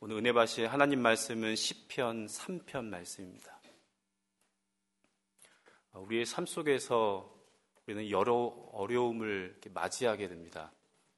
오늘 은혜 받으실 하나님 말씀은 시편 3편 말씀입니다. 우리의 삶 속에서 우리는 여러 어려움을 맞이하게 됩니다.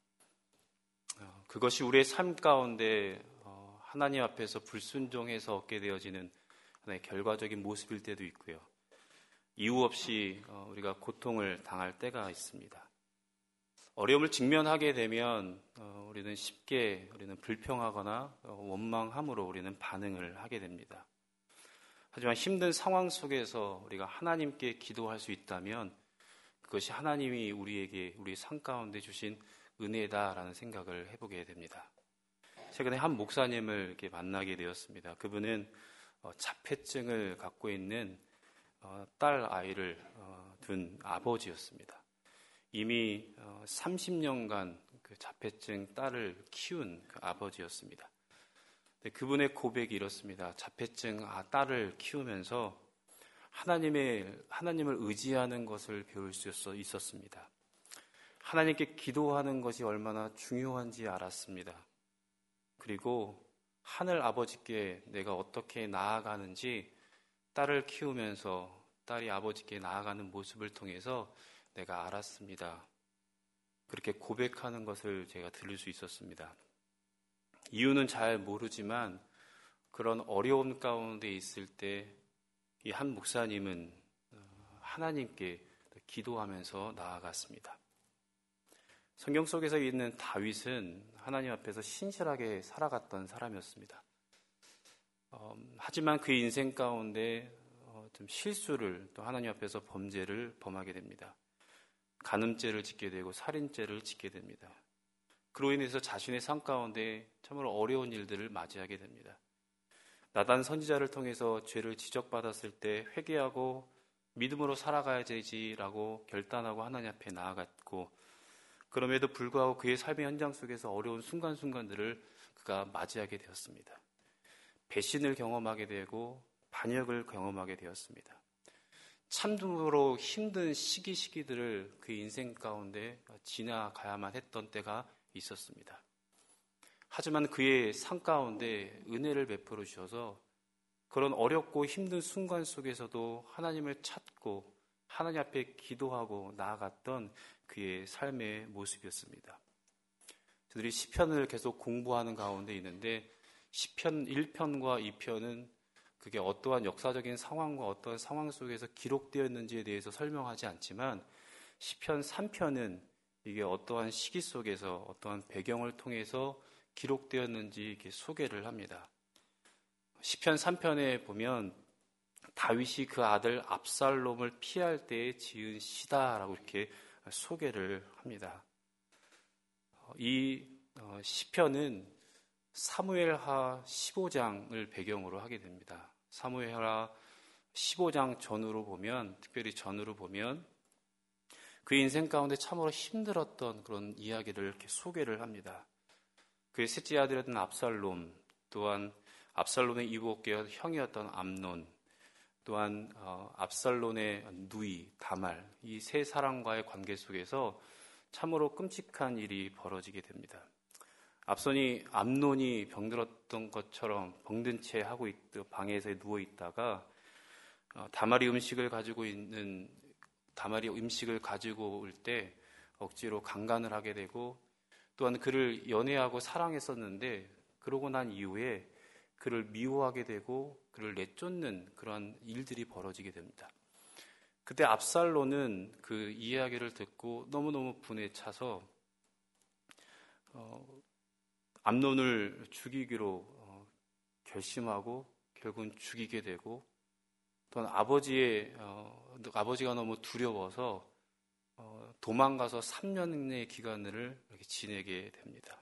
그것이 우리의 삶 가운데 하나님 앞에서 불순종해서 얻게 되어지는 하나의 결과적인 모습일 때도 있고요. 이유 없이 우리가 고통을 당할 때가 있습니다. 어려움을 직면하게 되면 우리는 쉽게 불평하거나 원망함으로 우리는 반응을 하게 됩니다. 하지만 힘든 상황 속에서 우리가 하나님께 기도할 수 있다면 그것이 하나님이 우리에게 우리 삶 가운데 주신 은혜다라는 생각을 해보게 됩니다. 최근에 한 목사님을 이렇게 만나게 되었습니다. 그분은 자폐증을 갖고 있는 딸 아이를 둔 아버지였습니다. 이미 30년간 그 자폐증 딸을 키운 그 아버지였습니다. 그분의 고백이 이렇습니다. 자폐증 딸을 키우면서 하나님을 의지하는 것을 배울 수 있었습니다. 하나님께 기도하는 것이 얼마나 중요한지 알았습니다. 그리고 하늘 아버지께 내가 어떻게 나아가는지 딸을 키우면서 딸이 아버지께 나아가는 모습을 통해서 내가 알았습니다. 그렇게 고백하는 것을 제가 들을 수 있었습니다. 이유는 잘 모르지만 그런 어려움 가운데 있을 때 이 한 목사님은 하나님께 기도하면서 나아갔습니다. 성경 속에서 있는 다윗은 하나님 앞에서 신실하게 살아갔던 사람이었습니다. 하지만 그의 인생 가운데 좀 실수를 또 하나님 앞에서 범죄를 범하게 됩니다. 간음죄를 짓게 되고 살인죄를 짓게 됩니다. 그로 인해서 자신의 삶 가운데 참으로 어려운 일들을 맞이하게 됩니다. 나단 선지자를 통해서 죄를 지적받았을 때 회개하고 믿음으로 살아가야 되지라고 결단하고 하나님 앞에 나아갔고, 그럼에도 불구하고 그의 삶의 현장 속에서 어려운 순간순간들을 그가 맞이하게 되었습니다. 배신을 경험하게 되고 반역을 경험하게 되었습니다. 참으로 힘든 시기들을 그의 인생 가운데 지나가야만 했던 때가 있었습니다. 하지만 그의 삶 가운데 은혜를 베풀어 주셔서 그런 어렵고 힘든 순간 속에서도 하나님을 찾고 하나님 앞에 기도하고 나아갔던 그의 삶의 모습이었습니다. 저들이 시편을 계속 공부하는 가운데 있는데 시편 1편과 2편은 그게 어떠한 역사적인 상황과 어떠한 상황 속에서 기록되었는지에 대해서 설명하지 않지만 시편 3편은 이게 어떠한 시기 속에서 어떠한 배경을 통해서 기록되었는지 이렇게 소개를 합니다. 시편 3편에 보면 다윗이 그 아들 압살롬을 피할 때에 지은 시다라고 이렇게 소개를 합니다. 이 시편은 사무엘하 15장을 배경으로 하게 됩니다. 사무엘하 15장 전후로 보면, 특별히 전후로 보면 그의 인생 가운데 참으로 힘들었던 그런 이야기를 이렇게 소개를 합니다. 그의 셋째 아들이었던 압살롬, 또한 압살롬의 이복계 형이었던 암논, 또한 압살롬의 누이 다말, 이 세 사람과의 관계 속에서 참으로 끔찍한 일이 벌어지게 됩니다. 암논이 병들었던 것처럼 병든 채 하고 방에서 누워 있다가 다말이 음식을 가지고 올 때 억지로 강간을 하게 되고, 또한 그를 연애하고 사랑했었는데 그러고 난 이후에 그를 미워하게 되고 그를 내쫓는 그러한 일들이 벌어지게 됩니다. 그때 압살롬은 그 이야기를 듣고 너무너무 분에 차서 암논을 죽이기로 결심하고 결국은 죽이게 되고, 또한 아버지가 너무 두려워서 도망가서 3년의 기간을 이렇게 지내게 됩니다.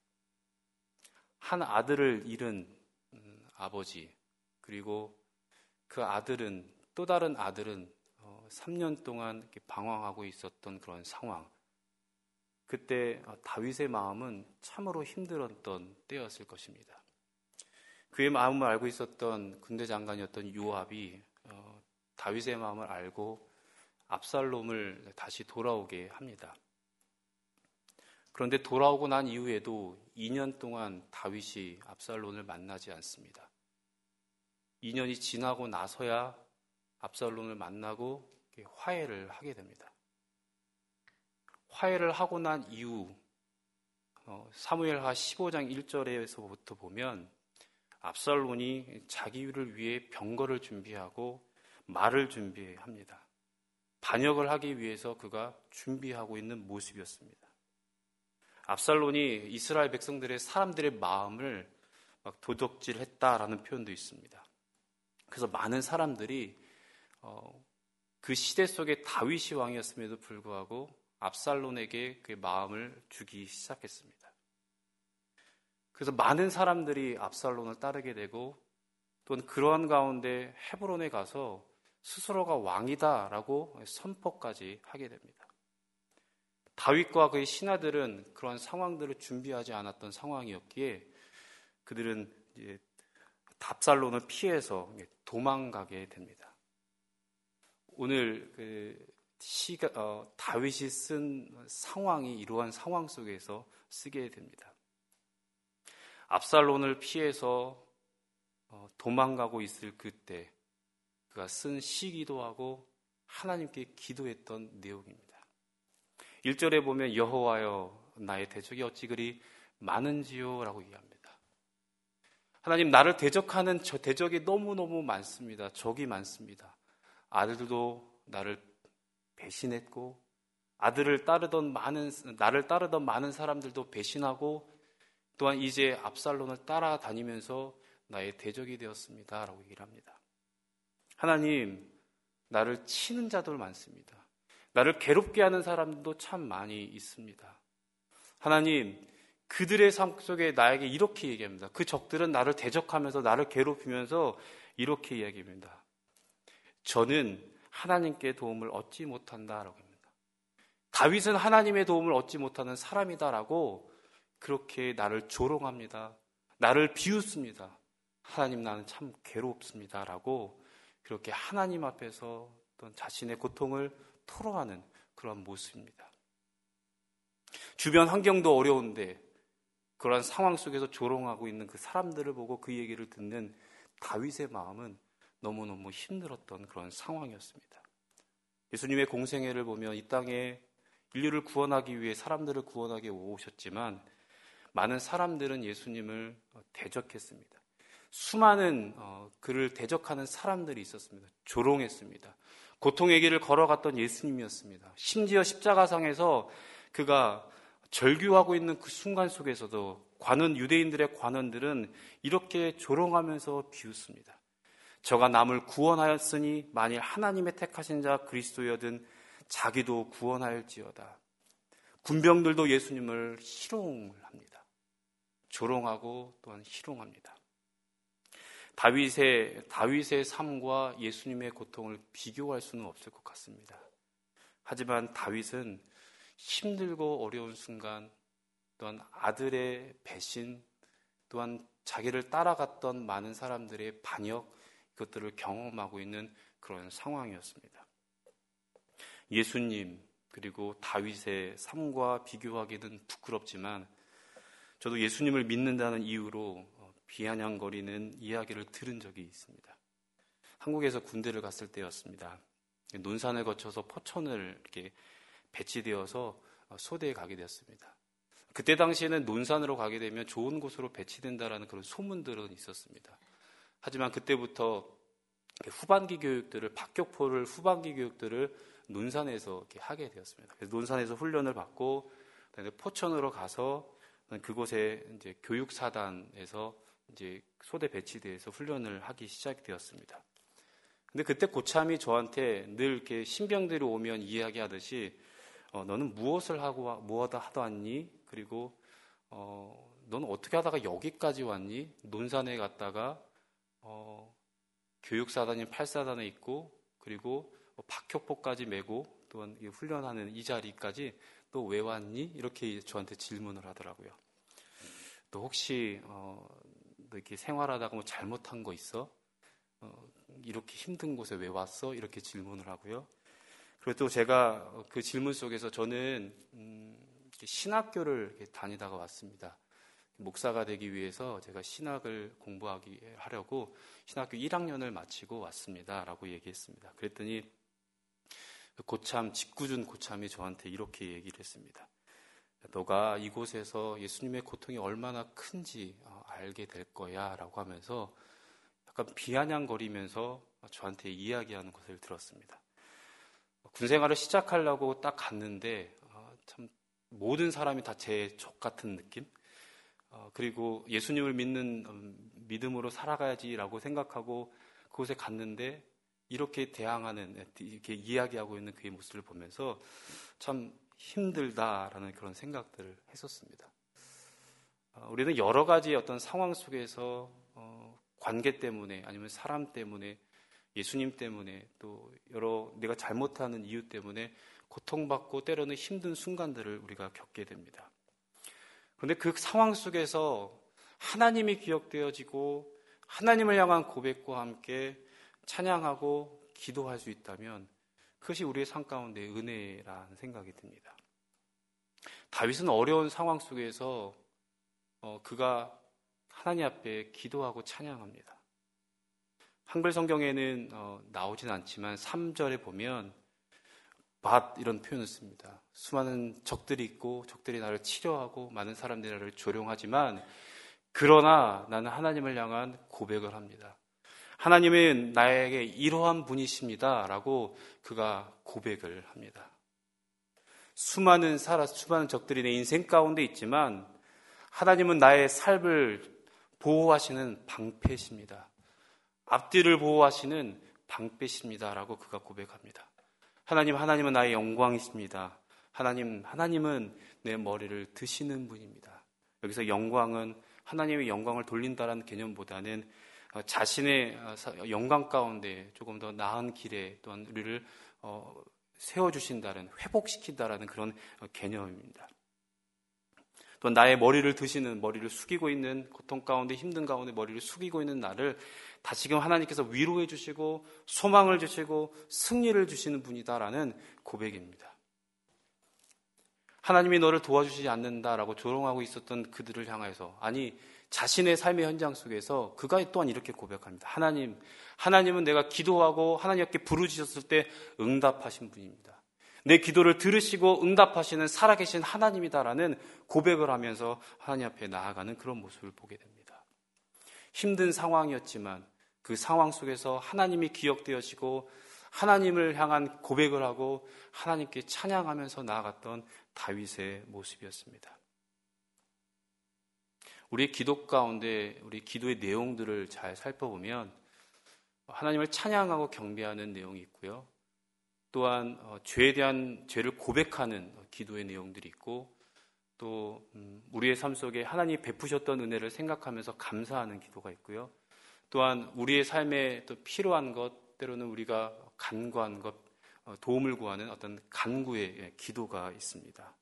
한 아들을 잃은 아버지, 그리고 그 아들은, 또 다른 아들은 3년 동안 이렇게 방황하고 있었던 그런 상황. 그때 다윗의 마음은 참으로 힘들었던 때였을 것입니다. 그의 마음을 알고 있었던 군대 장관이었던 요압이 다윗의 마음을 알고 압살롬을 다시 돌아오게 합니다. 그런데 돌아오고 난 이후에도 2년 동안 다윗이 압살롬을 만나지 않습니다. 2년이 지나고 나서야 압살롬을 만나고 화해를 하게 됩니다. 화해를 하고 난 이후 사무엘하 15장 1절에서부터 보면 압살롬이 자기를 위해 병거를 준비하고 말을 준비합니다. 반역을 하기 위해서 그가 준비하고 있는 모습이었습니다. 압살롬이 이스라엘 백성들의 사람들의 마음을 막 도적질했다라는 표현도 있습니다. 그래서 많은 사람들이 그 시대 속에 다윗이 왕이었음에도 불구하고 압살롬에게 그의 마음을 주기 시작했습니다. 그래서 많은 사람들이 압살롬을 따르게 되고 또는 그러한 가운데 헤브론에 가서 스스로가 왕이다라고 선포까지 하게 됩니다. 다윗과 그의 신하들은 그러한 상황들을 준비하지 않았던 상황이었기에 그들은 이제 압살롬을 피해서 도망가게 됩니다. 오늘 다윗이 쓴 상황이 이러한 상황 속에서 쓰게 됩니다. 압살롬을 피해서 도망가고 있을 그때 그가 쓴 시기도 하고 하나님께 기도했던 내용입니다. 1절에 보면 여호와여 나의 대적이 어찌 그리 많은지요 라고 얘기합니다. 하나님, 나를 대적하는 저 대적이 너무너무 많습니다. 적이 많습니다. 아들도 나를 배신했고 나를 따르던 많은 사람들도 배신하고 또한 이제 압살롬을 따라다니면서 나의 대적이 되었습니다 라고 얘기를 합니다. 하나님, 나를 치는 자도 많습니다. 나를 괴롭게 하는 사람도 참 많이 있습니다. 하나님, 그들의 삶 속에 나에게 이렇게 얘기합니다. 그 적들은 나를 대적하면서 나를 괴롭히면서 이렇게 이야기합니다. 저는 하나님께 도움을 얻지 못한다라고 합니다. 다윗은 하나님의 도움을 얻지 못하는 사람이다라고 그렇게 나를 조롱합니다. 나를 비웃습니다. 하나님, 나는 참 괴롭습니다라고 그렇게 하나님 앞에서 어떤 자신의 고통을 토로하는 그런 모습입니다. 주변 환경도 어려운데 그러한 상황 속에서 조롱하고 있는 그 사람들을 보고 그 얘기를 듣는 다윗의 마음은 너무너무 힘들었던 그런 상황이었습니다. 예수님의 공생애를 보면 이 땅에 인류를 구원하기 위해 사람들을 구원하기 위해 오셨지만 많은 사람들은 예수님을 대적했습니다. 수많은 그를 대적하는 사람들이 있었습니다. 조롱했습니다. 고통의 길을 걸어갔던 예수님이었습니다. 심지어 십자가상에서 그가 절규하고 있는 그 순간 속에서도 유대인들의 관원들은 이렇게 조롱하면서 비웃습니다. 저가 남을 구원하였으니 만일 하나님의 택하신 자 그리스도여든 자기도 구원하였지어다. 군병들도 예수님을 희롱을 합니다. 조롱하고 또한 희롱합니다. 다윗의 삶과 예수님의 고통을 비교할 수는 없을 것 같습니다. 하지만 다윗은 힘들고 어려운 순간, 또한 아들의 배신, 또한 자기를 따라갔던 많은 사람들의 반역, 이것들을 경험하고 있는 그런 상황이었습니다. 예수님 그리고 다윗의 삶과 비교하기는 부끄럽지만 저도 예수님을 믿는다는 이유로 비아냥거리는 이야기를 들은 적이 있습니다. 한국에서 군대를 갔을 때였습니다. 논산을 거쳐서 포천을 이렇게 배치되어서 소대에 가게 되었습니다. 그때 당시에는 논산으로 가게 되면 좋은 곳으로 배치된다라는 그런 소문들은 있었습니다. 하지만 그때부터 후반기 교육들을 논산에서 이렇게 하게 되었습니다. 그래서 논산에서 훈련을 받고 포천으로 가서 그곳에 이제 교육사단에서 이제 소대 배치대에서 훈련을 하기 시작되었습니다. 근데 그때 고참이 저한테 늘 이렇게 신병들이 오면 이야기하듯이 너는 무엇을 하다 왔니? 그리고 너는 어떻게 하다가 여기까지 왔니? 논산에 갔다가 교육사단인 8사단에 있고 그리고 박효포까지 메고 또한 훈련하는 이 자리까지 너 왜 왔니? 이렇게 저한테 질문을 하더라고요. 너 혹시 너 이렇게 생활하다가 뭐 잘못한 거 있어? 이렇게 힘든 곳에 왜 왔어? 이렇게 질문을 하고요. 그리고 또 제가 그 질문 속에서 저는 신학교를 다니다가 왔습니다. 목사가 되기 위해서 제가 신학을 하려고 신학교 1학년을 마치고 왔습니다 라고 얘기했습니다. 그랬더니 직구준 고참이 저한테 이렇게 얘기를 했습니다. 너가 이곳에서 예수님의 고통이 얼마나 큰지 알게 될 거야 라고 하면서 약간 비아냥거리면서 저한테 이야기하는 것을 들었습니다. 군생활을 시작하려고 딱 갔는데 참 모든 사람이 다 제 족 같은 느낌? 그리고 예수님을 믿는 믿음으로 살아가야지라고 생각하고 그곳에 갔는데 이렇게 이렇게 이야기하고 있는 그의 모습을 보면서 참 힘들다라는 그런 생각들을 했었습니다. 우리는 여러 가지 어떤 상황 속에서 관계 때문에 아니면 사람 때문에 예수님 때문에 또 여러 내가 잘못하는 이유 때문에 고통받고 때로는 힘든 순간들을 우리가 겪게 됩니다. 그런데 그 상황 속에서 하나님이 기억되어지고 하나님을 향한 고백과 함께 찬양하고 기도할 수 있다면 그것이 우리의 삶 가운데 은혜라는 생각이 듭니다. 다윗은 어려운 상황 속에서 그가 하나님 앞에 기도하고 찬양합니다. 한글 성경에는 나오진 않지만 3절에 보면 이런 표현을 씁니다. 수많은 적들이 있고 적들이 나를 치려하고 많은 사람들이 나를 조롱하지만 그러나 나는 하나님을 향한 고백을 합니다. 하나님은 나에게 이러한 분이십니다 라고 그가 고백을 합니다. 수많은 적들이 내 인생 가운데 있지만 하나님은 나의 삶을 보호하시는 방패십니다. 앞뒤를 보호하시는 방패십니다 라고 그가 고백합니다. 하나님은 나의 영광이십니다. 하나님은 내 머리를 드시는 분입니다. 여기서 영광은 하나님의 영광을 돌린다라는 개념보다는 자신의 영광 가운데 조금 더 나은 길에 또한 우리를 세워주신다는, 회복시킨다라는 그런 개념입니다. 또 나의 머리를 숙이고 있는 고통 가운데 힘든 가운데 머리를 숙이고 있는 나를 다시금 하나님께서 위로해 주시고 소망을 주시고 승리를 주시는 분이다라는 고백입니다. 하나님이 너를 도와주시지 않는다라고 조롱하고 있었던 그들을 향해서 자신의 삶의 현장 속에서 그가 또한 이렇게 고백합니다. 하나님은 내가 기도하고 하나님께 부르짖었을 때 응답하신 분입니다. 내 기도를 들으시고 응답하시는 살아계신 하나님이다라는 고백을 하면서 하나님 앞에 나아가는 그런 모습을 보게 됩니다. 힘든 상황이었지만 그 상황 속에서 하나님이 기억되어지고 하나님을 향한 고백을 하고 하나님께 찬양하면서 나아갔던 다윗의 모습이었습니다. 우리의 기도 가운데 우리 기도의 내용들을 잘 살펴보면 하나님을 찬양하고 경배하는 내용이 있고요. 또한 죄를 고백하는 기도의 내용들이 있고 또 우리의 삶 속에 하나님이 베푸셨던 은혜를 생각하면서 감사하는 기도가 있고요. 또한 우리의 삶에 또 필요한 것, 때로는 우리가 간구한 것, 도움을 구하는 어떤 간구의 기도가 있습니다.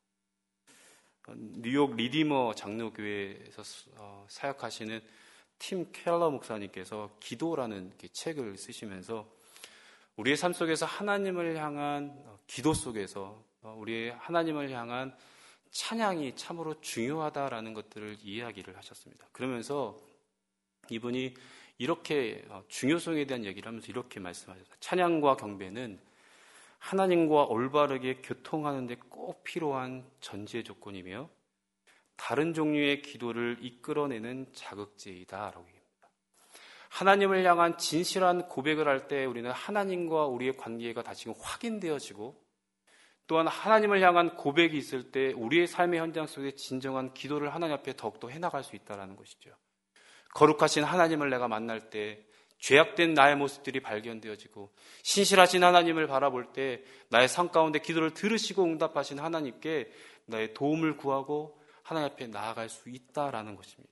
뉴욕 리디머 장로교회에서 사역하시는 팀 켈러 목사님께서 기도라는 책을 쓰시면서 우리의 삶 속에서 하나님을 향한 기도 속에서 우리의 하나님을 향한 찬양이 참으로 중요하다라는 것들을 이야기를 하셨습니다. 그러면서 이분이 이렇게 중요성에 대한 얘기를 하면서 이렇게 말씀하셨어요. 찬양과 경배는 하나님과 올바르게 교통하는 데 꼭 필요한 전제 조건이며 다른 종류의 기도를 이끌어내는 자극제이다라고 얘기합니다. 하나님을 향한 진실한 고백을 할 때 우리는 하나님과 우리의 관계가 다시금 확인되어지고 또한 하나님을 향한 고백이 있을 때 우리의 삶의 현장 속에 진정한 기도를 하나님 앞에 더욱더 해나갈 수 있다는 것이죠. 거룩하신 하나님을 내가 만날 때 죄악된 나의 모습들이 발견되어지고 신실하신 하나님을 바라볼 때 나의 삶 가운데 기도를 들으시고 응답하신 하나님께 나의 도움을 구하고 하나님 앞에 나아갈 수 있다라는 것입니다.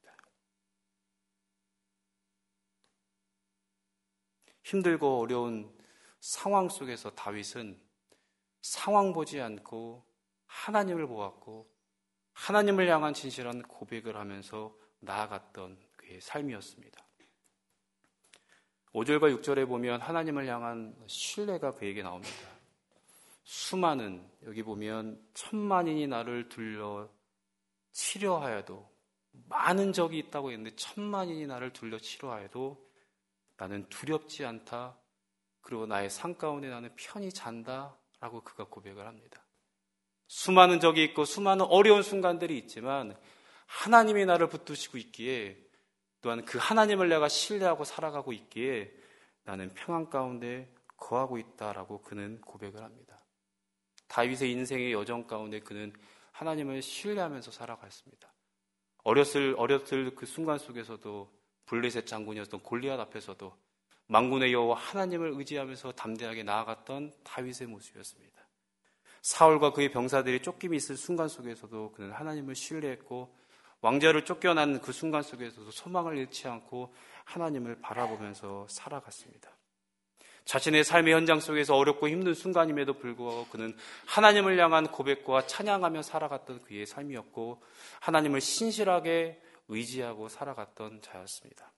힘들고 어려운 상황 속에서 다윗은 상황 보지 않고 하나님을 보았고 하나님을 향한 진실한 고백을 하면서 나아갔던 그의 삶이었습니다. 5절과 6절에 보면 하나님을 향한 신뢰가 그에게 나옵니다. 수많은, 여기 보면 10,000만인이 나를 둘러 치려하여도 많은 적이 있다고 했는데 1000만인이 나를 둘러 치루하여도 나는 두렵지 않다. 그리고 나의 삶 가운데 나는 편히 잔다. 라고 그가 고백을 합니다. 수많은 적이 있고 수많은 어려운 순간들이 있지만 하나님이 나를 붙드시고 있기에, 또한 그 하나님을 내가 신뢰하고 살아가고 있기에 나는 평안 가운데 거하고 있다라고 그는 고백을 합니다. 다윗의 인생의 여정 가운데 그는 하나님을 신뢰하면서 살아갔습니다. 어렸을 그 순간 속에서도 블레셋 장군이었던 골리앗 앞에서도 만군의 여호와 하나님을 의지하면서 담대하게 나아갔던 다윗의 모습이었습니다. 사울과 그의 병사들이 쫓김이 있을 순간 속에서도 그는 하나님을 신뢰했고, 왕자를 쫓겨난 그 순간 속에서도 소망을 잃지 않고 하나님을 바라보면서 살아갔습니다. 자신의 삶의 현장 속에서 어렵고 힘든 순간임에도 불구하고 그는 하나님을 향한 고백과 찬양하며 살아갔던 그의 삶이었고, 하나님을 신실하게 의지하고 살아갔던 자였습니다.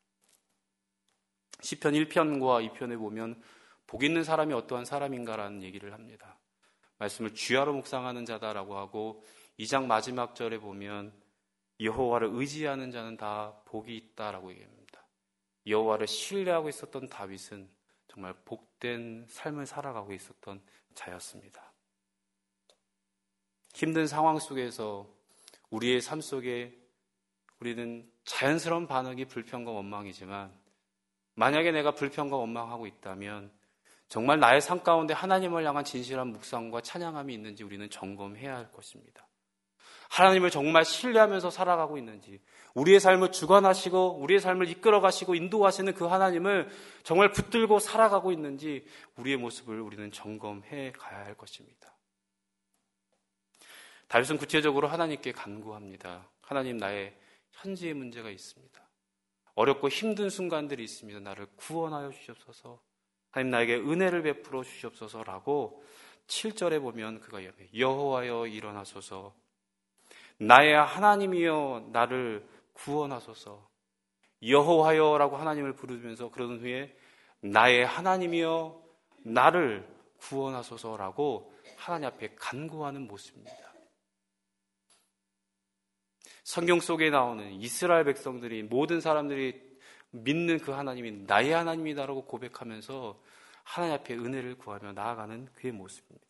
시편 1편과 2편에 보면 복 있는 사람이 어떠한 사람인가라는 얘기를 합니다. 말씀을 주야로 묵상하는 자다라고 하고, 2장 마지막 절에 보면 여호와를 의지하는 자는 다 복이 있다라고 얘기합니다. 여호와를 신뢰하고 있었던 다윗은 정말 복된 삶을 살아가고 있었던 자였습니다. 힘든 상황 속에서 우리의 삶 속에 우리는 자연스러운 반응이 불평과 원망이지만, 만약에 내가 불평과 원망하고 있다면 정말 나의 삶 가운데 하나님을 향한 진실한 묵상과 찬양함이 있는지 우리는 점검해야 할 것입니다. 하나님을 정말 신뢰하면서 살아가고 있는지, 우리의 삶을 주관하시고 우리의 삶을 이끌어가시고 인도하시는 그 하나님을 정말 붙들고 살아가고 있는지 우리의 모습을 우리는 점검해 가야 할 것입니다. 다윗은 구체적으로 하나님께 간구합니다. 하나님, 나의 현재의 문제가 있습니다. 어렵고 힘든 순간들이 있습니다. 나를 구원하여 주시옵소서. 하나님, 나에게 은혜를 베풀어 주시옵소서라고 7절에 보면 그가 여호와여 일어나소서, 나의 하나님이여 나를 구원하소서. 여호와여라고 하나님을 부르면서 그러는 후에 나의 하나님이여 나를 구원하소서라고 하나님 앞에 간구하는 모습입니다. 성경 속에 나오는 이스라엘 백성들이, 모든 사람들이 믿는 그 하나님이 나의 하나님이다라고 고백하면서 하나님 앞에 은혜를 구하며 나아가는 그의 모습입니다.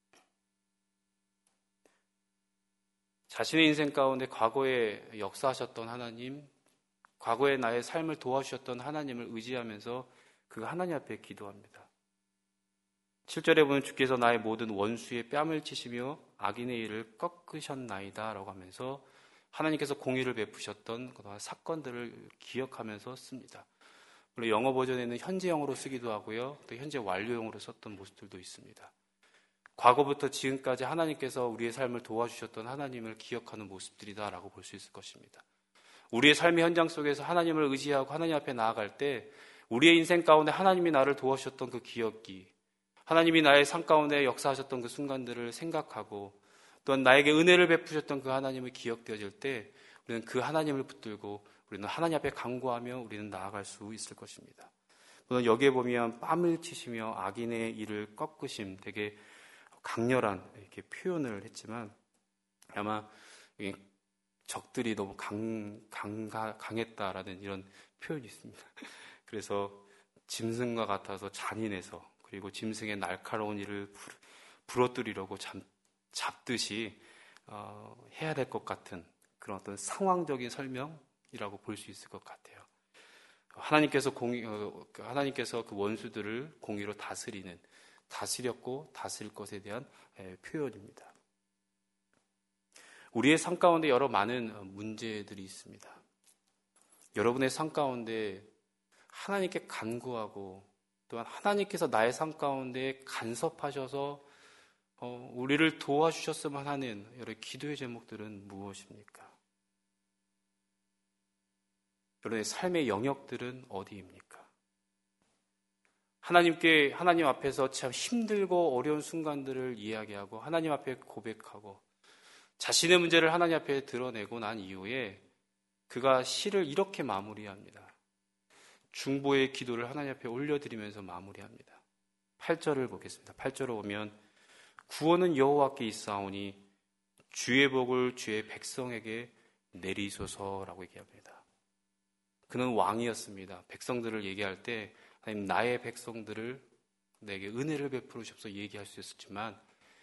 자신의 인생 가운데 과거에 역사하셨던 하나님, 과거에 나의 삶을 도와주셨던 하나님을 의지하면서 그 하나님 앞에 기도합니다. 7절에 보면 주께서 나의 모든 원수의 뺨을 치시며 악인의 일을 꺾으셨나이다 라고 하면서 하나님께서 공의를 베푸셨던 그동안 사건들을 기억하면서 씁니다. 물론 영어 버전에는 현재형으로 쓰기도 하고요, 또 현재 완료형으로 썼던 모습들도 있습니다. 과거부터 지금까지 하나님께서 우리의 삶을 도와주셨던 하나님을 기억하는 모습들이다라고 볼 수 있을 것입니다. 우리의 삶의 현장 속에서 하나님을 의지하고 하나님 앞에 나아갈 때 우리의 인생 가운데 하나님이 나를 도와주셨던 그 기억이, 하나님이 나의 삶 가운데 역사하셨던 그 순간들을 생각하고, 또한 나에게 은혜를 베푸셨던 그 하나님을 기억되어질 때 우리는 그 하나님을 붙들고 우리는 하나님 앞에 간구하며 우리는 나아갈 수 있을 것입니다. 또는 여기에 보면 뺨을 치시며 악인의 일을 꺾으심, 되게 강렬한 이렇게 표현을 했지만 아마 적들이 너무 강했다라는 이런 표현이 있습니다. 그래서 짐승과 같아서 잔인해서, 그리고 짐승의 날카로운 일을 부러뜨리려고 잡듯이 해야 될 것 같은 그런 어떤 상황적인 설명이라고 볼 수 있을 것 같아요. 하나님께서 그 원수들을 공의로 다스렸고 다스릴 것에 대한 표현입니다. 우리의 삶 가운데 여러 많은 문제들이 있습니다. 여러분의 삶 가운데 하나님께 간구하고, 또한 하나님께서 나의 삶 가운데 간섭하셔서 우리를 도와주셨으면 하는 여러 기도의 제목들은 무엇입니까? 여러분의 삶의 영역들은 어디입니까? 하나님 앞에서 참 힘들고 어려운 순간들을 이야기하고 하나님 앞에 고백하고 자신의 문제를 하나님 앞에 드러내고 난 이후에 그가 시를 이렇게 마무리합니다. 중보의 기도를 하나님 앞에 올려드리면서 마무리합니다. 8절을 보겠습니다. 8절을 보면 구원은 여호와께 있사오니 주의 복을 주의 백성에게 내리소서라고 얘기합니다. 그는 왕이었습니다. 백성들을 얘기할 때 하나님 나의 백성들을 내게 은혜를 베풀으셔서 얘기할 수 있었지만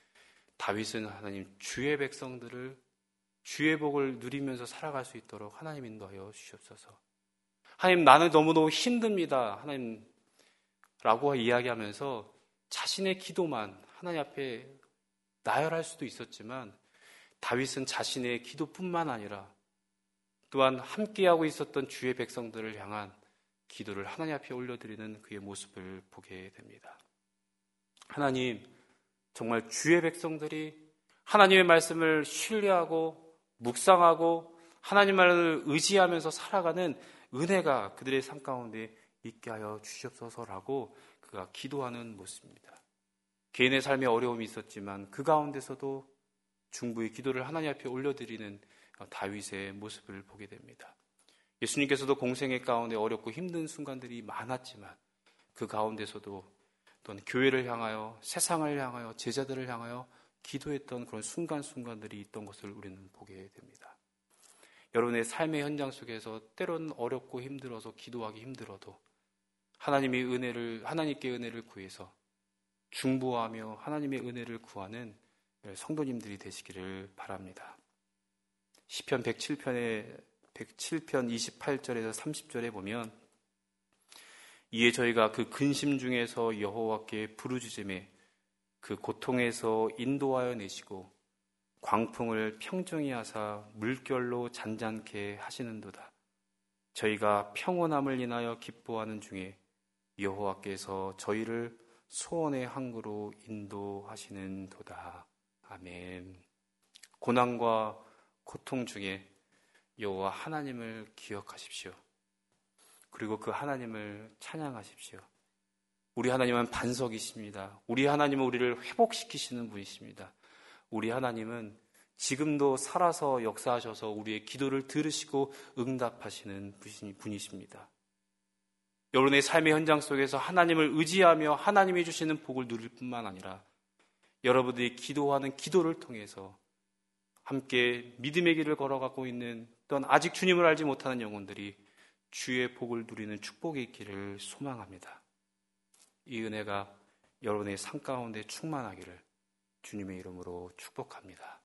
다윗은 하나님 주의 백성들을 주의 복을 누리면서 살아갈 수 있도록 하나님 인도하여 주시옵소서. 하나님 나는 너무너무 힘듭니다. 하나님 라고 이야기하면서 자신의 기도만 하나님 앞에 나열할 수도 있었지만 다윗은 자신의 기도뿐만 아니라 또한 함께하고 있었던 주의 백성들을 향한 기도를 하나님 앞에 올려드리는 그의 모습을 보게 됩니다. 하나님, 정말 주의 백성들이 하나님의 말씀을 신뢰하고 묵상하고 하나님을 의지하면서 살아가는 은혜가 그들의 삶 가운데 있게 하여 주시옵소서라고 그가 기도하는 모습입니다. 개인의 삶에 어려움이 있었지만 그 가운데서도 중부의 기도를 하나님 앞에 올려드리는 다윗의 모습을 보게 됩니다. 예수님께서도 공생의 가운데 어렵고 힘든 순간들이 많았지만 그 가운데서도 또는 교회를 향하여 세상을 향하여 제자들을 향하여 기도했던 그런 순간순간들이 있던 것을 우리는 보게 됩니다. 여러분의 삶의 현장 속에서 때로는 어렵고 힘들어서 기도하기 힘들어도 하나님께 은혜를 구해서 중보하며 하나님의 은혜를 구하는 성도님들이 되시기를 바랍니다. 시편 107편 28절에서 30절에 보면 이에 저희가 그 근심 중에서 여호와께 부르짖음에 그 고통에서 인도하여 내시고 광풍을 평정히 하사 물결로 잔잔케 하시는도다. 저희가 평온함을 인하여 기뻐하는 중에 여호와께서 저희를 소원의 항구로 인도하시는도다. 아멘. 고난과 고통 중에 여호와 하나님을 기억하십시오. 그리고 그 하나님을 찬양하십시오. 우리 하나님은 반석이십니다. 우리 하나님은 우리를 회복시키시는 분이십니다. 우리 하나님은 지금도 살아서 역사하셔서 우리의 기도를 들으시고 응답하시는 분이십니다. 여러분의 삶의 현장 속에서 하나님을 의지하며 하나님이 주시는 복을 누릴 뿐만 아니라 여러분들이 기도하는 기도를 통해서 함께 믿음의 길을 걸어가고 있는 또는 아직 주님을 알지 못하는 영혼들이 주의 복을 누리는 축복이 있기를 소망합니다. 이 은혜가 여러분의 삶 가운데 충만하기를 주님의 이름으로 축복합니다.